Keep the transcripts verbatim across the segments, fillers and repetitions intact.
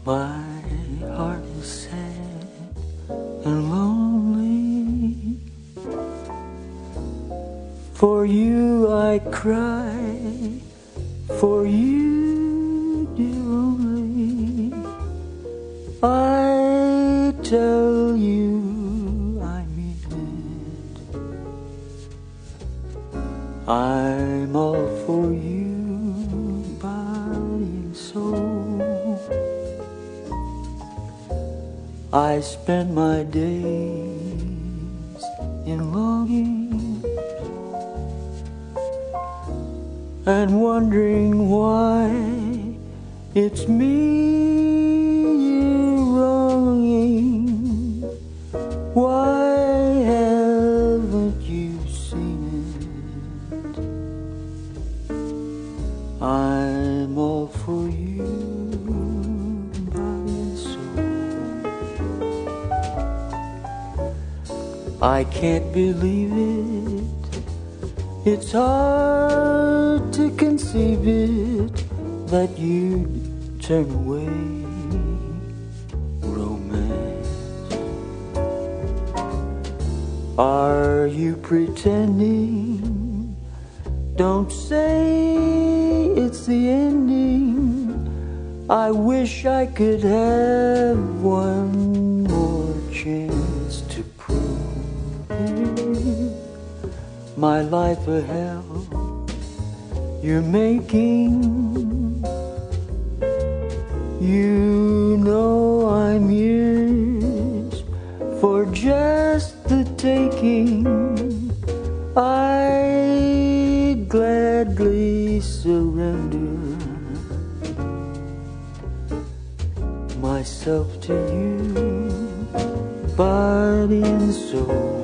My heart is sad and lonely. For you I cry, for you, dear, only. I tell you I mean it. I'm all for you, body and soul. I spend my days in longing and wondering why it's me you're wronging. Why haven't you seen it? I'm all for you, body and soul. I can't believe it. It's hard to conceive it that you'd turn away romance. Are you pretending? Don't say it's the ending. I wish I could have one more chance to prove my life a hell you're making. You know I'm yours for just the taking. I'd gladly surrender myself to you, body and soul.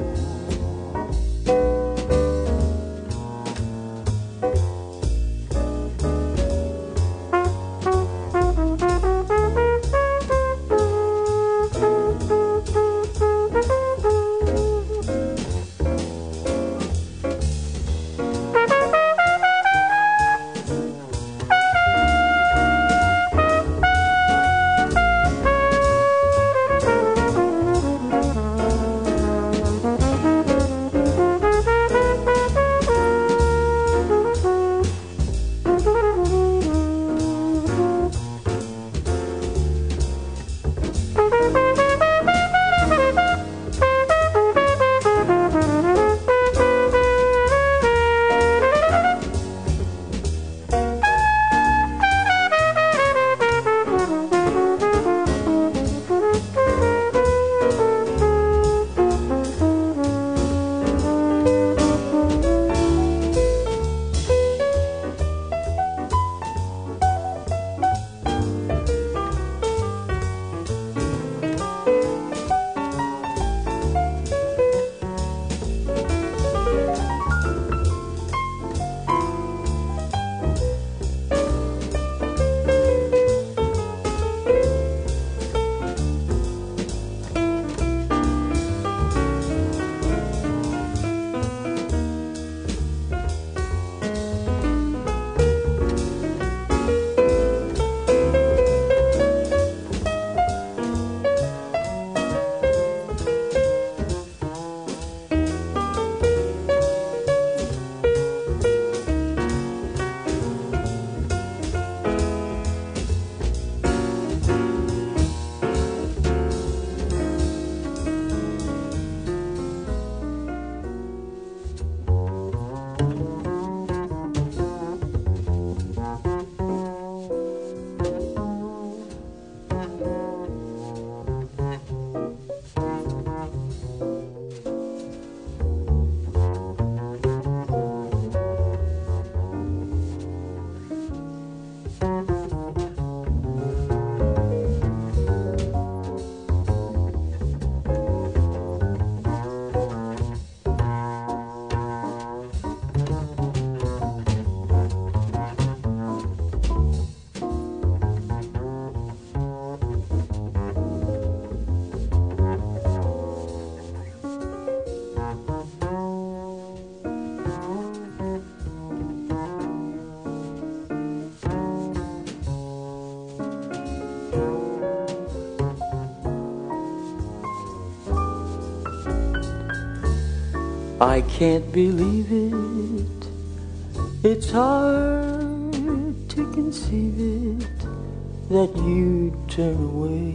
I can't believe it. It's hard to conceive it that you turn away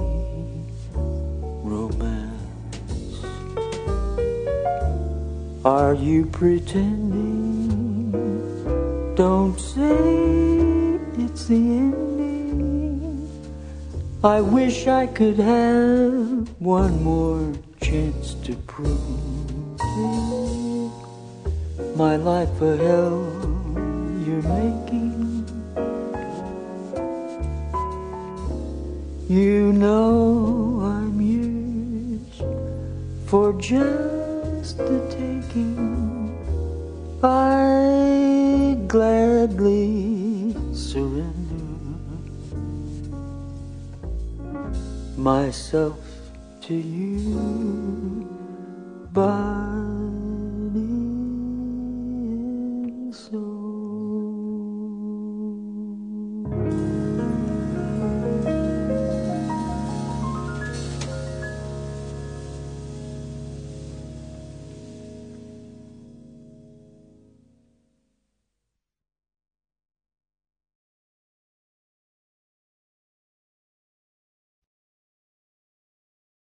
romance. Are you pretending? Don't say it's the ending. I wish I could have one more chance to prove my life a hell you're making. You know I'm yours for just the taking. I'd gladly surrender myself to you, but